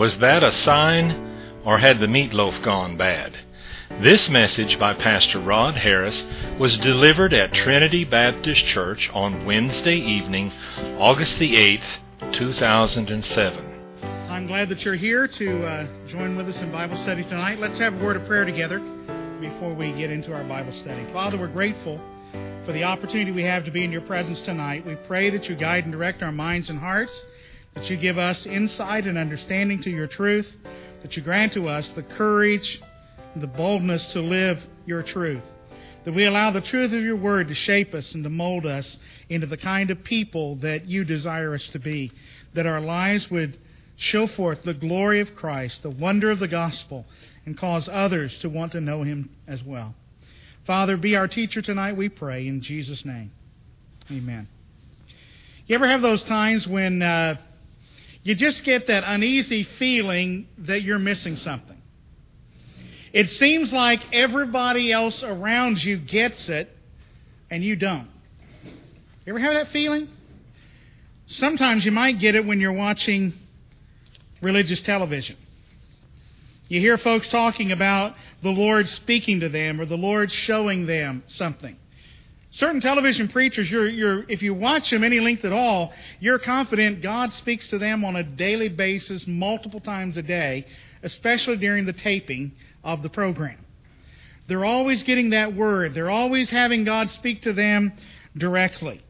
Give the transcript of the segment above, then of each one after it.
Was that a sign, or had the meatloaf gone bad? This message by Pastor Rod Harris was delivered at Trinity Baptist Church on Wednesday evening, August the 8th, 2007. I'm glad that you're here to join with us in Bible study tonight. Let's have a word of prayer together before we get into our Bible study. Father, we're grateful for the opportunity we have to be in your presence tonight. We pray that you guide and direct our minds and hearts, that you give us insight and understanding to your truth, that you grant to us the courage and the boldness to live your truth, that we allow the truth of your word to shape us and to mold us into the kind of people that you desire us to be, that our lives would show forth the glory of Christ, the wonder of the gospel, and cause others to want to know him as well. Father, be our teacher tonight, we pray, in Jesus' name. Amen. You ever have those times when you just get that uneasy feeling that you're missing something? It seems like everybody else around you gets it, and you don't. You ever have that feeling? Sometimes you might get it when you're watching religious television. You hear folks talking about the Lord speaking to them or the Lord showing them something. Certain television preachers, if you watch them any length at all, you're confident God speaks to them on a daily basis, multiple times a day, especially during the taping of the program. They're always getting that word. They're always having God speak to them directly.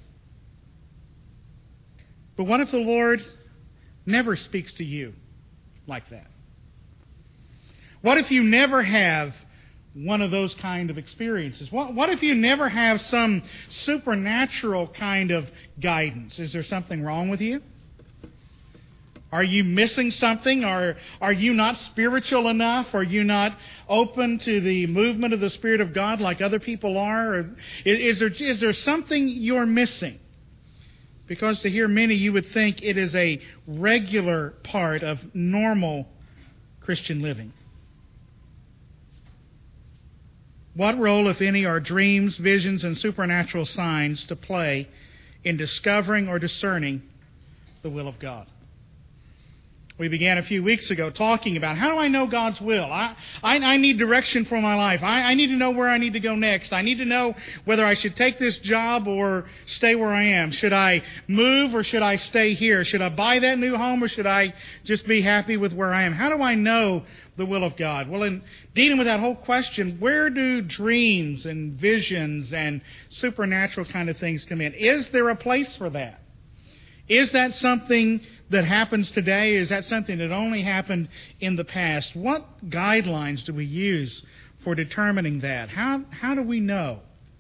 But what if the Lord never speaks to you like that? What if you never have one of those kind of experiences? What if you never have some supernatural kind of guidance? Is there something wrong with you? Are you missing something? Are you not spiritual enough? Are you not open to the movement of the Spirit of God like other people are? Or is there something you're missing? Because to hear many, you would think it is a regular part of normal Christian living. What role, if any, are dreams, visions, and supernatural signs to play in discovering or discerning the will of God? We began a few weeks ago talking about, how do I know God's will? I need direction for my life. I need to know where I need to go next. I need to know whether I should take this job or stay where I am. Should I move or should I stay here? Should I buy that new home or should I just be happy with where I am? How do I know the will of God? Well, in dealing with that whole question, where do dreams and visions and supernatural kind of things come in? Is there a place for that? Is that something that happens today? Is that something that only happened in the past? What guidelines do we use for determining that? How do we know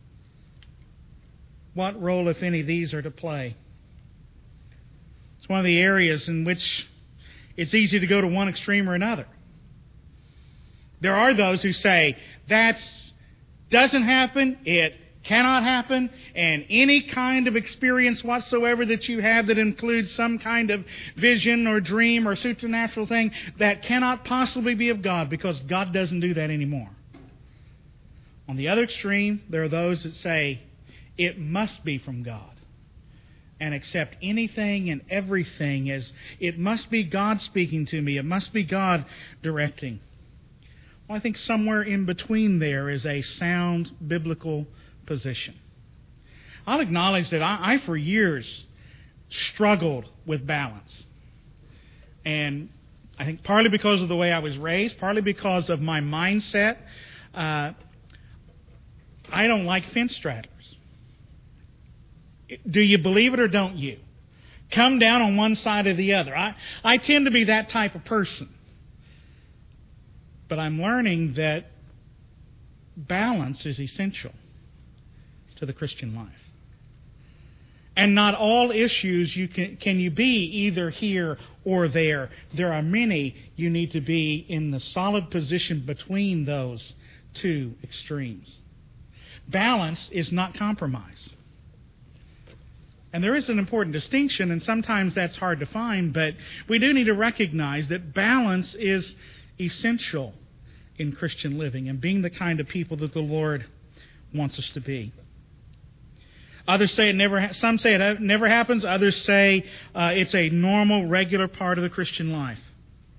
what role, if any, these are to play? It's one of the areas in which it's easy to go to one extreme or another. There are those who say, that doesn't happen, it cannot happen, and any kind of experience whatsoever that you have that includes some kind of vision or dream or supernatural thing, that cannot possibly be of God, because God doesn't do that anymore. On the other extreme, there are those that say it must be from God, and accept anything and everything as it must be God speaking to me, it must be God directing. Well, I think somewhere in between there is a sound biblical position. I'll acknowledge that I for years struggled with balance. And I think partly because of the way I was raised, partly because of my mindset, I don't like fence straddlers. Do you believe it or don't you? Come down on one side or the other. I tend to be that type of person. But I'm learning that balance is essential to the Christian life. And not all issues can you be either here or there. There are many you need to be in the solid position between those two extremes. Balance is not compromise. And there is an important distinction, and sometimes that's hard to find, but we do need to recognize that balance is essential in Christian living and being the kind of people that the Lord wants us to be. Others say some say it never happens. Others say it's a normal, regular part of the Christian life.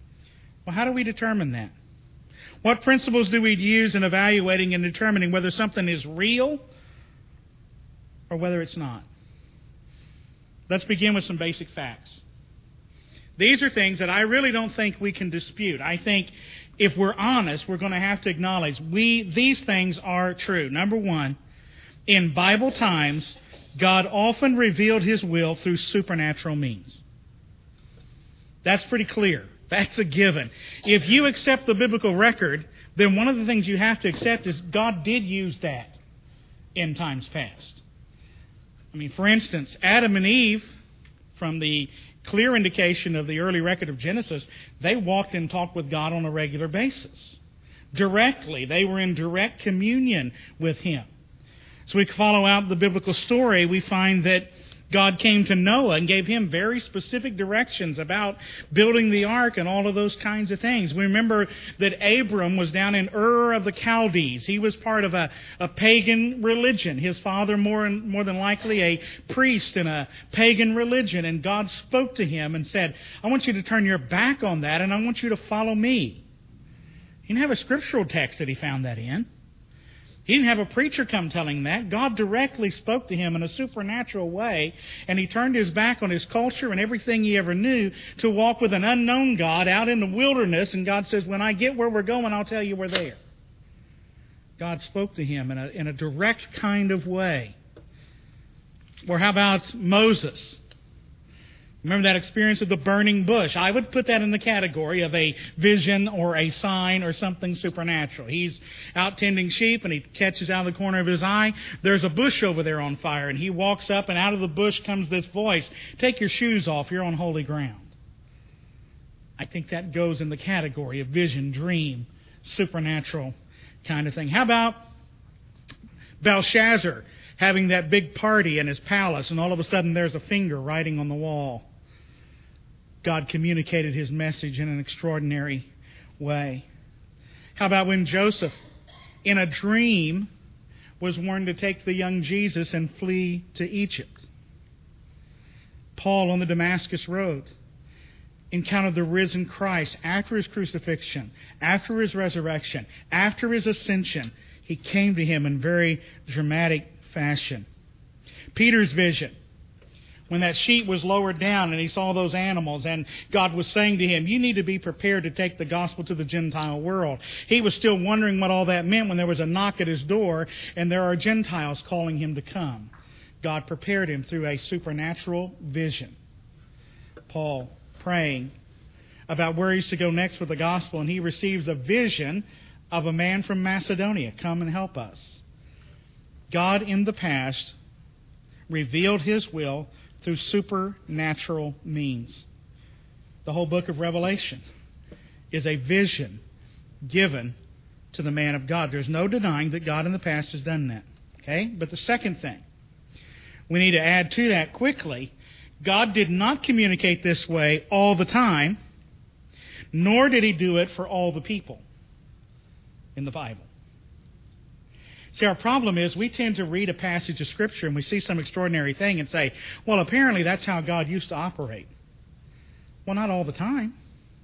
Well, how do we determine that? What principles do we use in evaluating and determining whether something is real or whether it's not? Let's begin with some basic facts. These are things that I really don't think we can dispute. I think if we're honest, we're going to have to acknowledge these things are true. Number one, in Bible times, God often revealed His will through supernatural means. That's pretty clear. That's a given. If you accept the biblical record, then one of the things you have to accept is God did use that in times past. I mean, for instance, Adam and Eve, from the clear indication of the early record of Genesis, they walked and talked with God on a regular basis. Directly. They were in direct communion with Him. So we follow out the biblical story, we find that God came to Noah and gave him very specific directions about building the ark and all of those kinds of things. We remember that Abram was down in Ur of the Chaldees. He was part of a pagan religion. His father, more than likely, a priest in a pagan religion. And God spoke to him and said, I want you to turn your back on that and I want you to follow me. He didn't have a scriptural text that he found that in. He didn't have a preacher come telling him that. God directly spoke to him in a supernatural way, and he turned his back on his culture and everything he ever knew to walk with an unknown God out in the wilderness, and God says, when I get where we're going, I'll tell you we're there. God spoke to him in a direct kind of way. Or how about Moses? Remember that experience of the burning bush? I would put that in the category of a vision or a sign or something supernatural. He's out tending sheep and he catches out of the corner of his eye, there's a bush over there on fire. And he walks up and out of the bush comes this voice, take your shoes off, you're on holy ground. I think that goes in the category of vision, dream, supernatural kind of thing. How about Belshazzar having that big party in his palace and all of a sudden there's a finger writing on the wall? God communicated His message in an extraordinary way. How about when Joseph, in a dream, was warned to take the young Jesus and flee to Egypt? Paul on the Damascus Road encountered the risen Christ after His crucifixion, after His resurrection, after His ascension. He came to him in very dramatic fashion. Peter's vision, when that sheet was lowered down and he saw those animals and God was saying to him, you need to be prepared to take the gospel to the Gentile world. He was still wondering what all that meant when there was a knock at his door and there are Gentiles calling him to come. God prepared him through a supernatural vision. Paul praying about where he's to go next with the gospel, and he receives a vision of a man from Macedonia. Come and help us. God in the past revealed His will through supernatural means. The whole book of Revelation is a vision given to the man of God. There's no denying that God in the past has done that. Okay? But the second thing we need to add to that quickly, God did not communicate this way all the time, nor did He do it for all the people in the Bible. See, our problem is we tend to read a passage of Scripture and we see some extraordinary thing and say, well, apparently that's how God used to operate. Well, not all the time.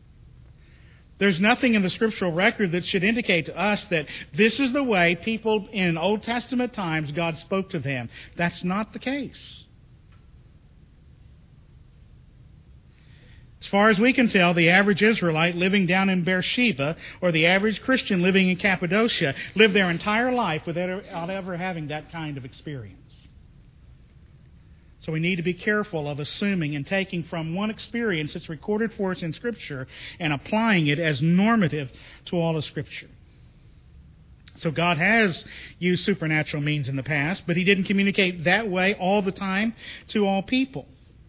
There's nothing in the scriptural record that should indicate to us that this is the way people in Old Testament times God spoke to them. That's not the case. As far as we can tell, the average Israelite living down in Beersheba or the average Christian living in Cappadocia lived their entire life without ever having that kind of experience. So we need to be careful of assuming and taking from one experience that's recorded for us in Scripture and applying it as normative to all of Scripture. So God has used supernatural means in the past, but He didn't communicate that way all the time to all people.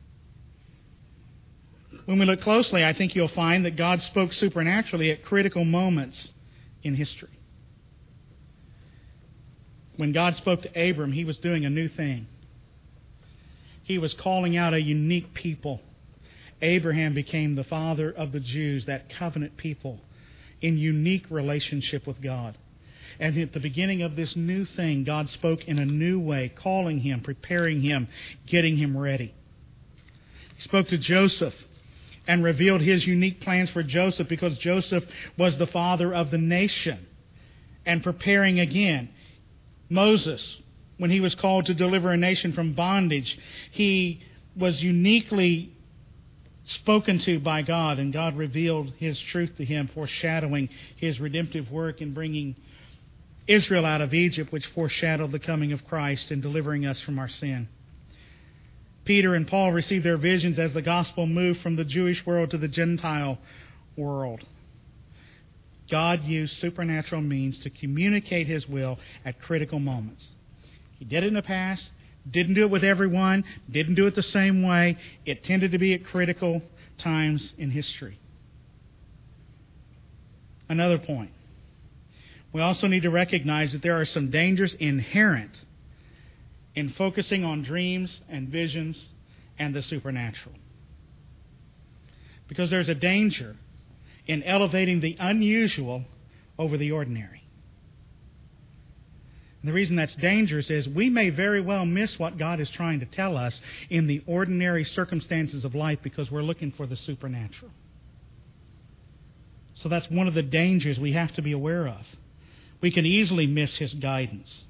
When we look closely, I think you'll find that God spoke supernaturally at critical moments in history. When God spoke to Abram, He was doing a new thing. He was calling out a unique people. Abraham became the father of the Jews, that covenant people, in unique relationship with God. And at the beginning of this new thing, God spoke in a new way, calling him, preparing him, getting him ready. He spoke to Joseph and revealed His unique plans for Joseph, because Joseph was the father of the nation and preparing again. Moses, when he was called to deliver a nation from bondage, he was uniquely spoken to by God, and God revealed His truth to him, foreshadowing His redemptive work in bringing Israel out of Egypt, which foreshadowed the coming of Christ and delivering us from our sin. Peter and Paul received their visions as the gospel moved from the Jewish world to the Gentile world. God used supernatural means to communicate His will at critical moments. He did it in the past, didn't do it with everyone, didn't do it the same way. It tended to be at critical times in history. Another point. We also need to recognize that there are some dangers inherent in focusing on dreams and visions and the supernatural. Because there's a danger in elevating the unusual over the ordinary. And the reason that's dangerous is we may very well miss what God is trying to tell us in the ordinary circumstances of life because we're looking for the supernatural. So that's one of the dangers we have to be aware of. We can easily miss His guidance.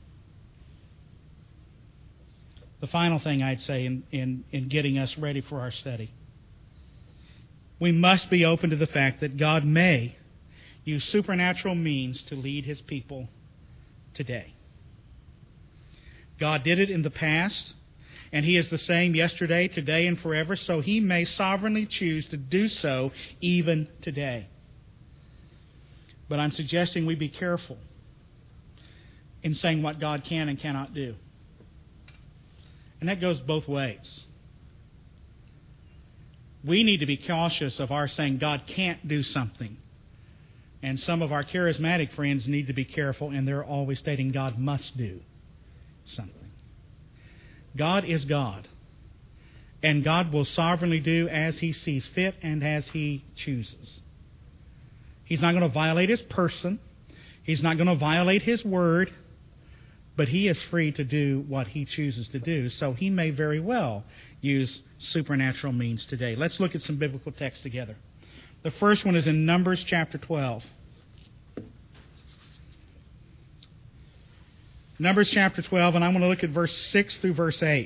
The final thing I'd say in getting us ready for our study. We must be open to the fact that God may use supernatural means to lead His people today. God did it in the past, and He is the same yesterday, today, and forever, so He may sovereignly choose to do so even today. But I'm suggesting we be careful in saying what God can and cannot do. And that goes both ways. We need to be cautious of our saying God can't do something. And some of our charismatic friends need to be careful, and they're always stating God must do something. God is God. And God will sovereignly do as He sees fit and as He chooses. He's not going to violate His person. He's not going to violate His word. But He is free to do what He chooses to do. So He may very well use supernatural means today. Let's look at some biblical texts together. The first one is in Numbers chapter 12. Numbers chapter 12, and I want to look at verse 6 through verse 8.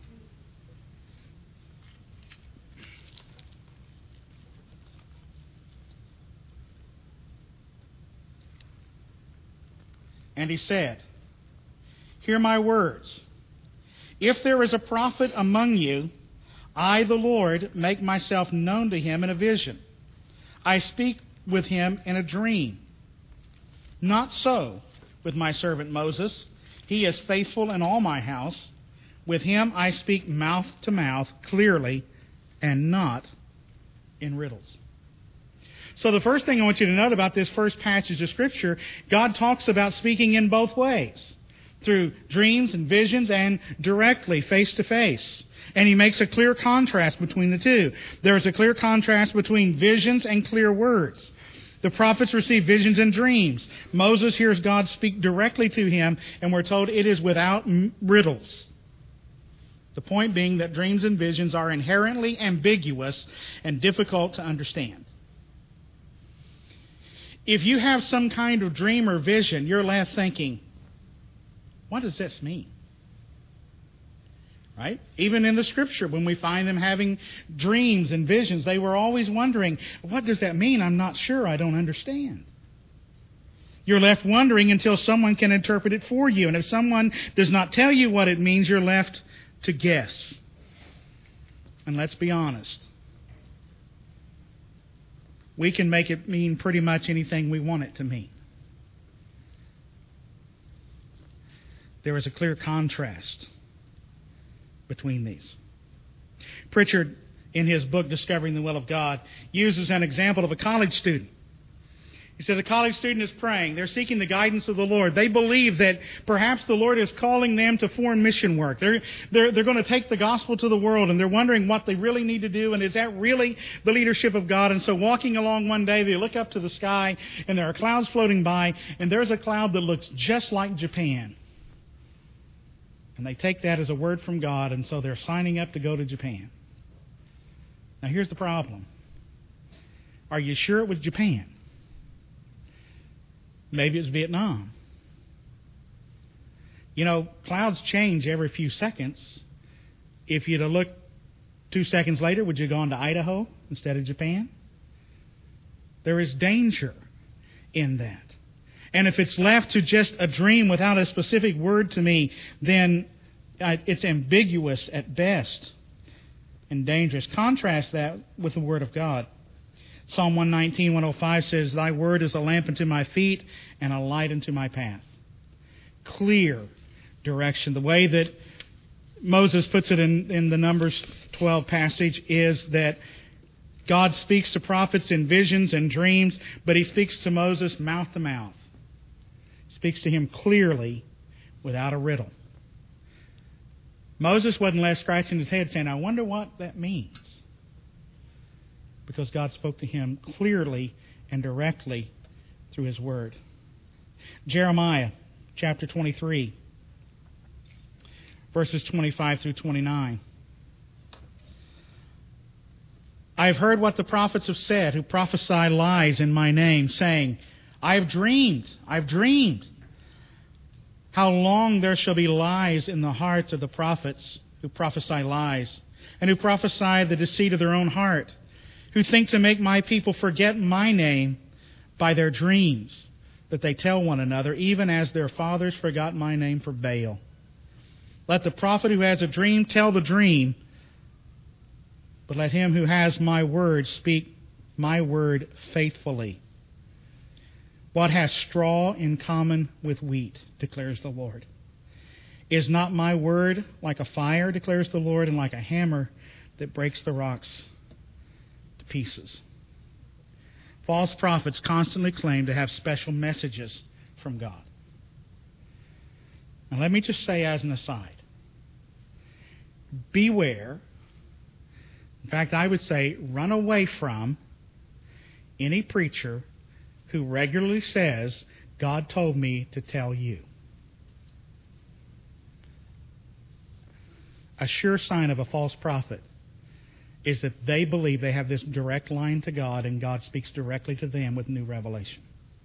And He said, "Hear my words. If there is a prophet among you, I, the Lord, make myself known to him in a vision. I speak with him in a dream. Not so with my servant Moses. He is faithful in all my house. With him I speak mouth to mouth, clearly, and not in riddles." So the first thing I want you to note about this first passage of Scripture, God talks about speaking in both ways, through dreams and visions and directly, face to face. And He makes a clear contrast between the two. There is a clear contrast between visions and clear words. The prophets receive visions and dreams. Moses hears God speak directly to him, and we're told it is without riddles. The point being that dreams and visions are inherently ambiguous and difficult to understand. If you have some kind of dream or vision, you're left thinking, what does this mean? Right? Even in the Scripture, when we find them having dreams and visions, they were always wondering, what does that mean? I'm not sure. I don't understand. You're left wondering until someone can interpret it for you. And if someone does not tell you what it means, you're left to guess. And let's be honest. We can make it mean pretty much anything we want it to mean. There is a clear contrast between these. Pritchard, in his book Discovering the Will of God, uses an example of a college student. He said a college student is praying. They're seeking the guidance of the Lord. They believe that perhaps the Lord is calling them to foreign mission work. They're going to take the gospel to the world, and they're wondering what they really need to do, and is that really the leadership of God? And so walking along one day, they look up to the sky, and there are clouds floating by, and there's a cloud that looks just like Japan. And they take that as a word from God, and so they're signing up to go to Japan. Now here's the problem. Are you sure it was Japan? Maybe it was Vietnam. You know, clouds change every few seconds. If you'd have looked 2 seconds later, would you have gone to Idaho instead of Japan? There is danger in that. And if it's left to just a dream without a specific word to me, then it's ambiguous at best and dangerous. Contrast that with the Word of God. Psalm 119, 105 says, Thy word is a lamp unto my feet and a light unto my path. Clear direction. The way that Moses puts it in the Numbers 12 passage is that God speaks to prophets in visions and dreams, but He speaks to Moses mouth to mouth. He speaks to him clearly without a riddle. Moses wasn't left scratching his head saying, I wonder what that means. Because God spoke to him clearly and directly through His Word. Jeremiah chapter 23, verses 25 through 29. I have heard what the prophets have said, who prophesy lies in my name, saying, I have dreamed, how long there shall be lies in the hearts of the prophets who prophesy lies, and who prophesy the deceit of their own heart, who think to make my people forget my name by their dreams that they tell one another, even as their fathers forgot my name for Baal. Let the prophet who has a dream tell the dream, but let him who has my word speak my word faithfully. What has straw in common with wheat, declares the Lord? Is not my word like a fire, declares the Lord, and like a hammer that breaks the rocks to pieces? False prophets constantly claim to have special messages from God. Now let me just say as an aside, beware. In fact, I would say run away from any preacher who regularly says, God told me to tell you. A sure sign of a false prophet is that they believe they have this direct line to God and God speaks directly to them with new revelation.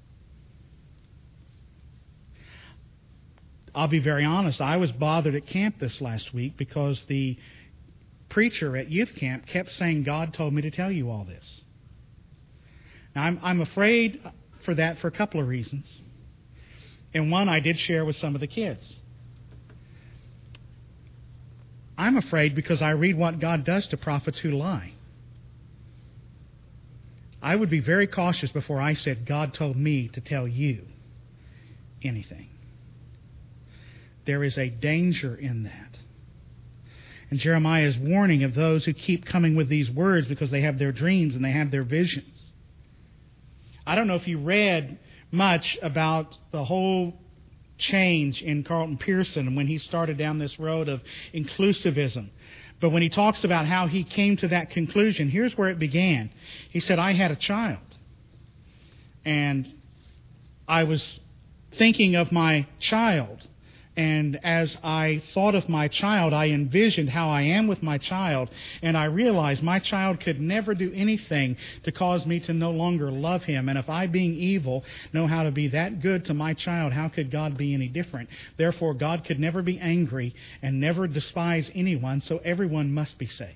I'll be very honest, I was bothered at camp this last week because the preacher at youth camp kept saying, God told me to tell you all this. Now, I'm afraid for that for a couple of reasons. And one I did share with some of the kids. I'm afraid because I read what God does to prophets who lie. I would be very cautious before I said, God told me to tell you anything. There is a danger in that. And Jeremiah is warning of those who keep coming with these words because they have their dreams and they have their visions. I don't know if you read much about the whole change in Carlton Pearson when he started down this road of inclusivism. But when he talks about how he came to that conclusion, here's where it began. He said, I had a child. And I was thinking of my child. And as I thought of my child, I envisioned how I am with my child. And I realized my child could never do anything to cause me to no longer love him. And if I, being evil, know how to be that good to my child, how could God be any different? Therefore, God could never be angry and never despise anyone, so everyone must be saved.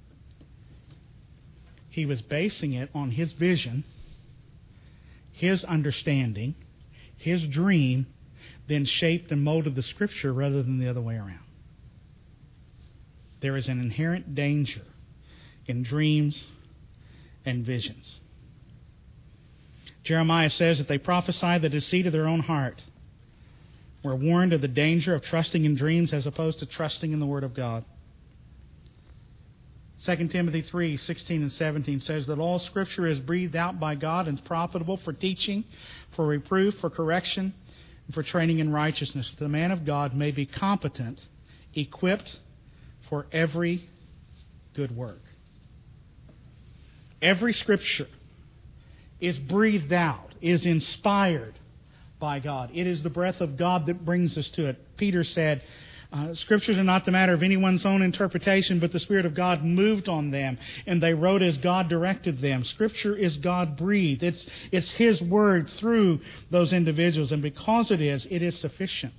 He was basing it on his vision, his understanding, his dream, then shaped and molded the Scripture rather than the other way around. There is an inherent danger in dreams and visions. Jeremiah says that they prophesy the deceit of their own heart. We're warned of the danger of trusting in dreams as opposed to trusting in the Word of God. 2 Timothy 3, 16 and 17 says that all Scripture is breathed out by God and is profitable for teaching, for reproof, for correction, and for training in righteousness, that the man of God may be competent, equipped for every good work. Every Scripture is breathed out, is inspired by God. It is the breath of God that brings us to it. Peter said, Scriptures are not the matter of anyone's own interpretation, but the Spirit of God moved on them, and they wrote as God directed them. Scripture is God-breathed. It's His Word through those individuals, and because it is sufficient.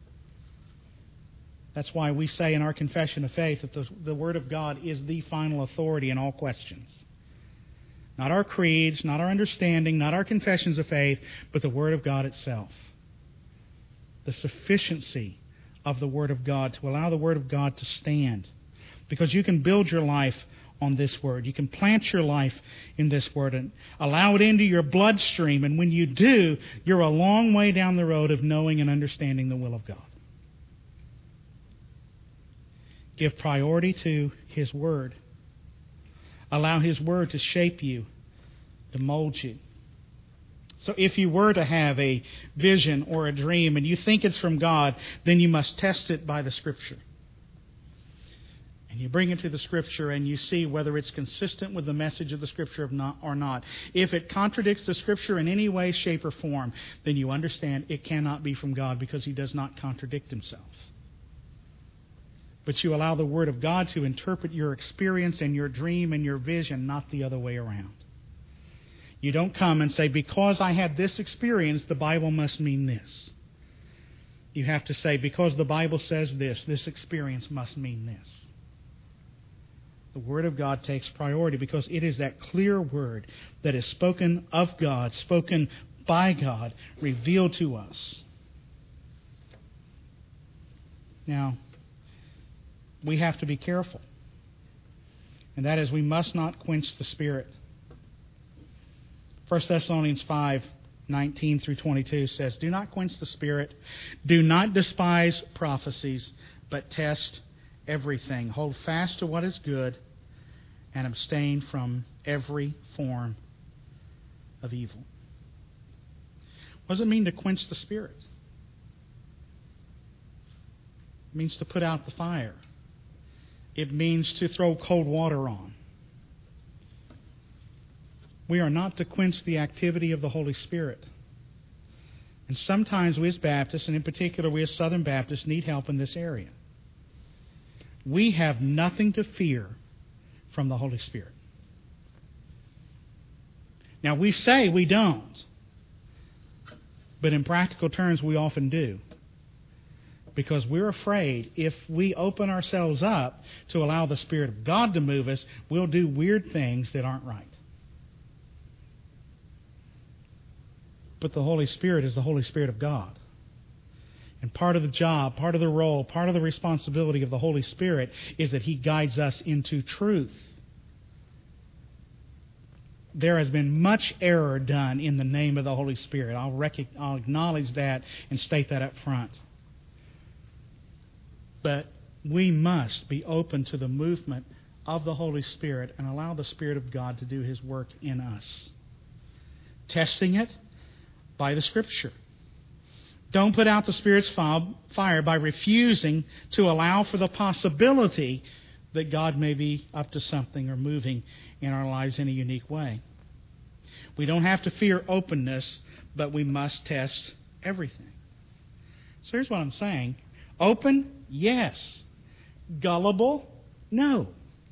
That's why we say in our confession of faith that the Word of God is the final authority in all questions. Not our creeds, not our understanding, not our confessions of faith, but the Word of God itself. The sufficiency of the Word of God, to allow the Word of God to stand. Because you can build your life on this Word. You can plant your life in this Word and allow it into your bloodstream. And when you do, you're a long way down the road of knowing and understanding the will of God. Give priority to His Word. Allow His Word to shape you, to mold you. So if you were to have a vision or a dream and you think it's from God, then you must test it by the Scripture. And you bring it to the Scripture and you see whether it's consistent with the message of the Scripture or not. If it contradicts the Scripture in any way, shape, or form, then you understand it cannot be from God because He does not contradict Himself. But you allow the Word of God to interpret your experience and your dream and your vision, not the other way around. You don't come and say, because I had this experience, the Bible must mean this. You have to say, because the Bible says this experience must mean this. The Word of God takes priority because it is that clear Word that is spoken of God, spoken by God, revealed to us. Now, we have to be careful. And that is, we must not quench the Spirit. 1 Thessalonians 5:19 through 22 says, do not quench the Spirit, do not despise prophecies, but test everything. Hold fast to what is good, and abstain from every form of evil. What does it mean to quench the Spirit? It means to put out the fire. It means to throw cold water on. We are not to quench the activity of the Holy Spirit. And sometimes we as Baptists, and in particular we as Southern Baptists, need help in this area. We have nothing to fear from the Holy Spirit. Now, we say we don't, but in practical terms we often do. Because we're afraid if we open ourselves up to allow the Spirit of God to move us, we'll do weird things that aren't right. But the Holy Spirit is the Holy Spirit of God. And part of the job, part of the role, part of the responsibility of the Holy Spirit is that He guides us into truth. There has been much error done in the name of the Holy Spirit. I'll acknowledge that and state that up front. But we must be open to the movement of the Holy Spirit and allow the Spirit of God to do His work in us. Testing it by the Scripture. Don't put out the Spirit's fire by refusing to allow for the possibility that God may be up to something or moving in our lives in a unique way. We don't have to fear openness, but we must test everything. So here's what I'm saying. Open, yes. Gullible, no.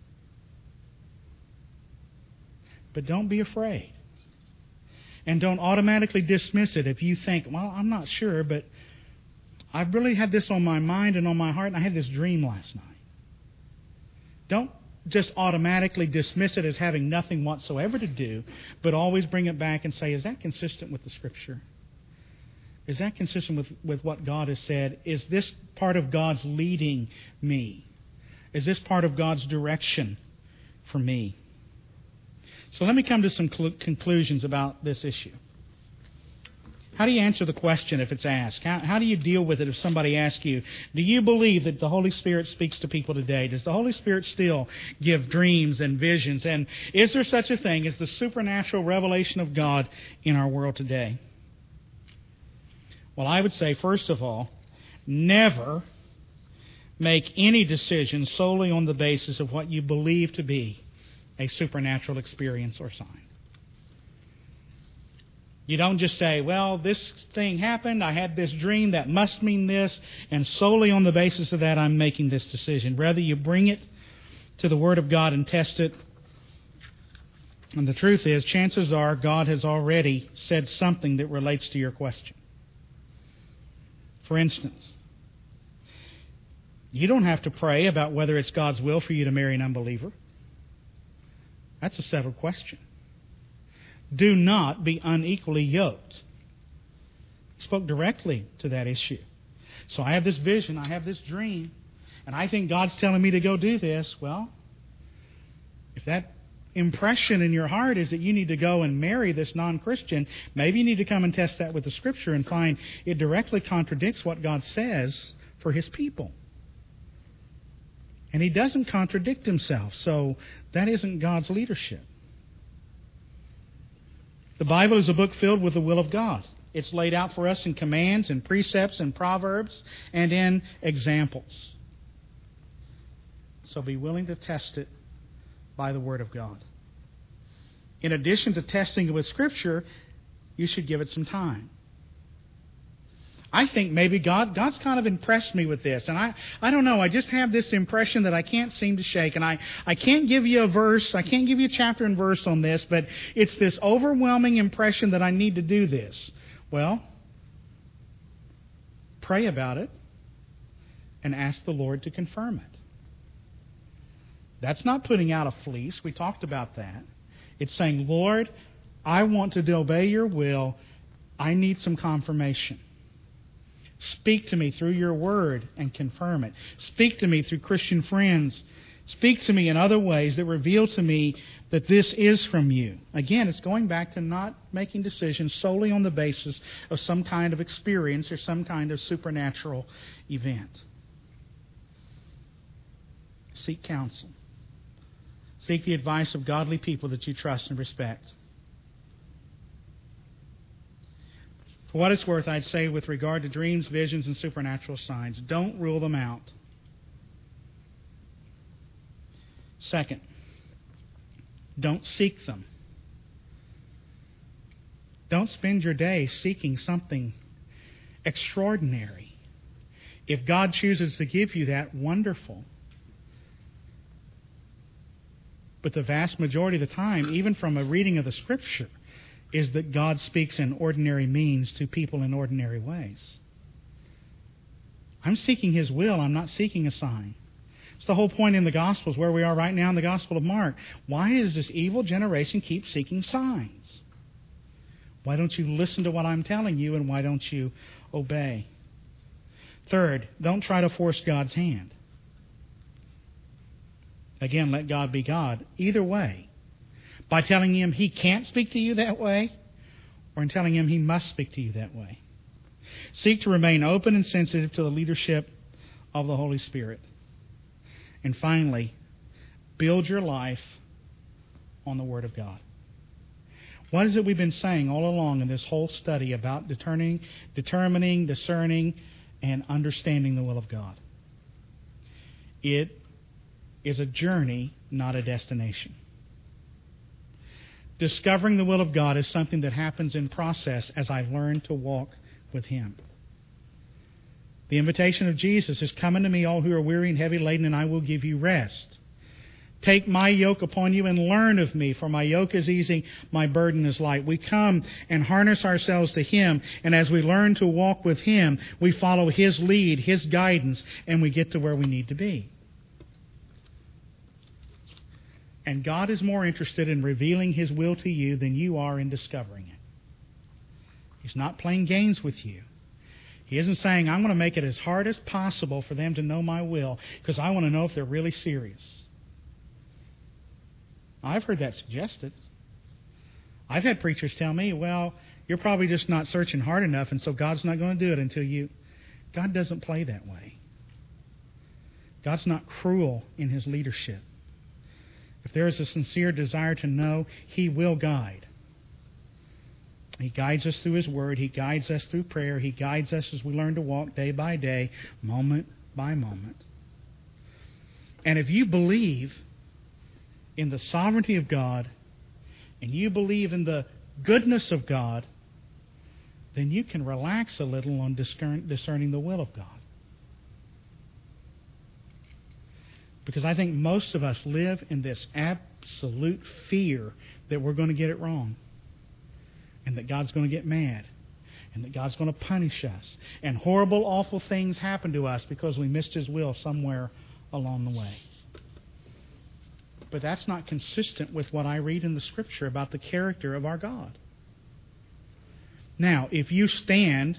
But don't be afraid. And don't automatically dismiss it if you think, well, I'm not sure, but I really had this on my mind and on my heart, and I had this dream last night. Don't just automatically dismiss it as having nothing whatsoever to do, but always bring it back and say, is that consistent with the Scripture? Is that consistent with what God has said? Is this part of God's leading me? Is this part of God's direction for me? So let me come to some conclusions about this issue. How do you answer the question if it's asked? How do you deal with it if somebody asks you, do you believe that the Holy Spirit speaks to people today? Does the Holy Spirit still give dreams and visions? And is there such a thing as the supernatural revelation of God in our world today? Well, I would say, first of all, never make any decision solely on the basis of what you believe to be a supernatural experience or sign. You don't just say, well, this thing happened, I had this dream, that must mean this, and solely on the basis of that I'm making this decision. Rather, you bring it to the Word of God and test it. And the truth is, chances are God has already said something that relates to your question. For instance, you don't have to pray about whether it's God's will for you to marry an unbeliever. That's a settled question. Do not be unequally yoked. He spoke directly to that issue. So I have this vision, I have this dream, and I think God's telling me to go do this. Well, if that impression in your heart is that you need to go and marry this non-Christian, maybe you need to come and test that with the Scripture and find it directly contradicts what God says for His people. And He doesn't contradict Himself, so that isn't God's leadership. The Bible is a book filled with the will of God. It's laid out for us in commands and precepts and proverbs and in examples. So be willing to test it by the Word of God. In addition to testing it with Scripture, you should give it some time. I think maybe God's kind of impressed me with this. And I don't know, I just have this impression that I can't seem to shake. And I can't give you a verse, I can't give you a chapter and verse on this, but it's this overwhelming impression that I need to do this. Well, pray about it and ask the Lord to confirm it. That's not putting out a fleece. We talked about that. It's saying, Lord, I want to obey your will. I need some confirmation. Speak to me through your word and confirm it. Speak to me through Christian friends. Speak to me in other ways that reveal to me that this is from you. Again, it's going back to not making decisions solely on the basis of some kind of experience or some kind of supernatural event. Seek counsel. Seek the advice of godly people that you trust and respect. For what it's worth, I'd say with regard to dreams, visions, and supernatural signs, don't rule them out. Second, don't seek them. Don't spend your day seeking something extraordinary. If God chooses to give you that, wonderful. But the vast majority of the time, even from a reading of the Scripture, is that God speaks in ordinary means to people in ordinary ways. I'm seeking His will. I'm not seeking a sign. It's the whole point in the Gospels, where we are right now in the Gospel of Mark. Why does this evil generation keep seeking signs? Why don't you listen to what I'm telling you, and why don't you obey? Third, don't try to force God's hand. Again, let God be God. Either way. By telling Him He can't speak to you that way, or in telling Him He must speak to you that way. Seek to remain open and sensitive to the leadership of the Holy Spirit. And finally, build your life on the Word of God. What is it we've been saying all along in this whole study about determining, discerning, and understanding the will of God? It is a journey, not a destination. Discovering the will of God is something that happens in process as I learn to walk with Him. The invitation of Jesus is, come unto me, all who are weary and heavy laden, and I will give you rest. Take my yoke upon you and learn of me, for my yoke is easy, my burden is light. We come and harness ourselves to Him, and as we learn to walk with Him, we follow His lead, His guidance, and we get to where we need to be. And God is more interested in revealing His will to you than you are in discovering it. He's not playing games with you. He isn't saying, I'm going to make it as hard as possible for them to know my will because I want to know if they're really serious. I've heard that suggested. I've had preachers tell me, well, you're probably just not searching hard enough, and so God's not going to do it until you... God doesn't play that way. God's not cruel in His leadership. If there is a sincere desire to know, He will guide. He guides us through His Word. He guides us through prayer. He guides us as we learn to walk day by day, moment by moment. And if you believe in the sovereignty of God, and you believe in the goodness of God, then you can relax a little on discerning the will of God. Because I think most of us live in this absolute fear that we're going to get it wrong, and that God's going to get mad, and that God's going to punish us, and horrible, awful things happen to us because we missed His will somewhere along the way. But that's not consistent with what I read in the Scripture about the character of our God. Now, if you stand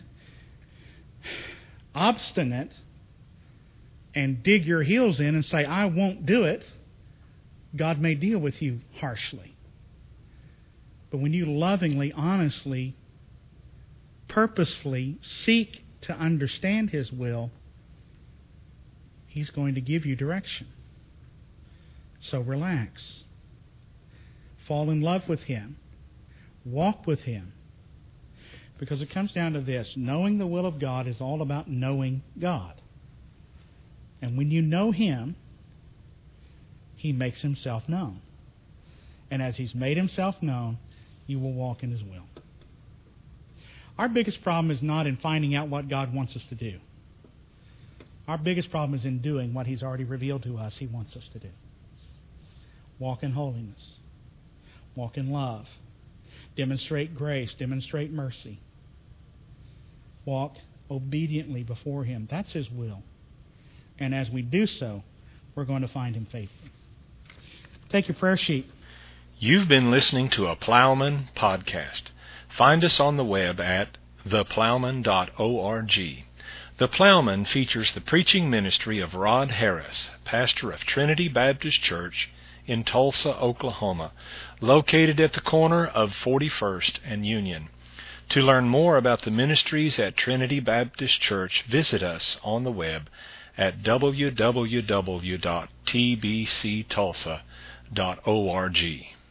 obstinate and dig your heels in and say, I won't do it, God may deal with you harshly. But when you lovingly, honestly, purposefully seek to understand His will, He's going to give you direction. So relax. Fall in love with Him. Walk with Him. Because it comes down to this. Knowing the will of God is all about knowing God. And when you know Him, He makes Himself known. And as He's made Himself known, you will walk in His will. Our biggest problem is not in finding out what God wants us to do. Our biggest problem is in doing what He's already revealed to us He wants us to do. Walk in holiness. Walk in love. Demonstrate grace. Demonstrate mercy. Walk obediently before Him. That's His will. And as we do so, we're going to find Him faithful. Take your prayer sheet. You've been listening to a Plowman podcast. Find us on the web at theplowman.org. The Plowman features the preaching ministry of Rod Harris, pastor of Trinity Baptist Church in Tulsa, Oklahoma, located at the corner of 41st and Union. To learn more about the ministries at Trinity Baptist Church, visit us on the web at www.tbctulsa.org.